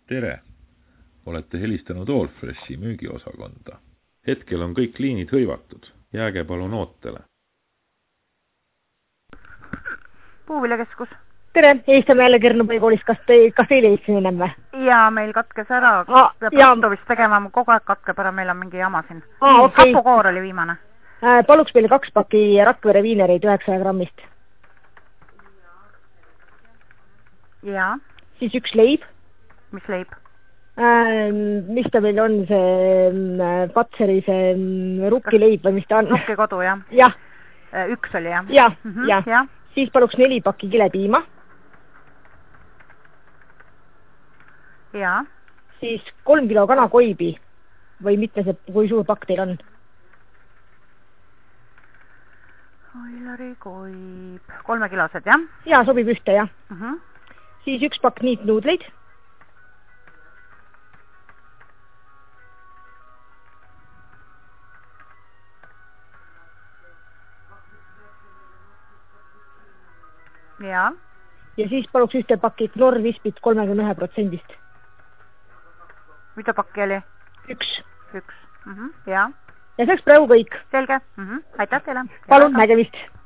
Tere! Olete helistanud Allfreshi müügiosakonda. Hetkel on kõik liinid hõivatud. Jääge palun ootele. Puuviljakeskus. Tere, helistame jälle Kernupäi-koolist. Kas teile helistasin ennem või? Jaa, meil katkes ära. Peab rattu vist tegema, kogu aeg katkeb ära, meil on mingi jama siin. Okay. Hapukoor oli viimane. Paluks meile 2 paki Rakvere viinereid 900 grammist. Jaa. Siis 1 leib. Mis leib? Mis ta meil on, see Patseri, see rukkileib või mis ta on? Rukkikodu, jah. Jah. 1 oli, jah? Jah. Siis paluks 4 pakki kilepiima. Jaa. Siis 3 kilo kanakoibi või mitte see, kui suur pakk teil on? Oilari koib. 3 kilosed, jah? Jaa, sobib ühte, jah. Siis 1 pakk niitnuudleid. Jaa. Ja siis paluks 1 pakki Knorr-Vispit 31%. Mida pakki oli? 1. Jaa. Ja see oleks praegu kõik. Selge. Aitäh teile. Palun nägemist.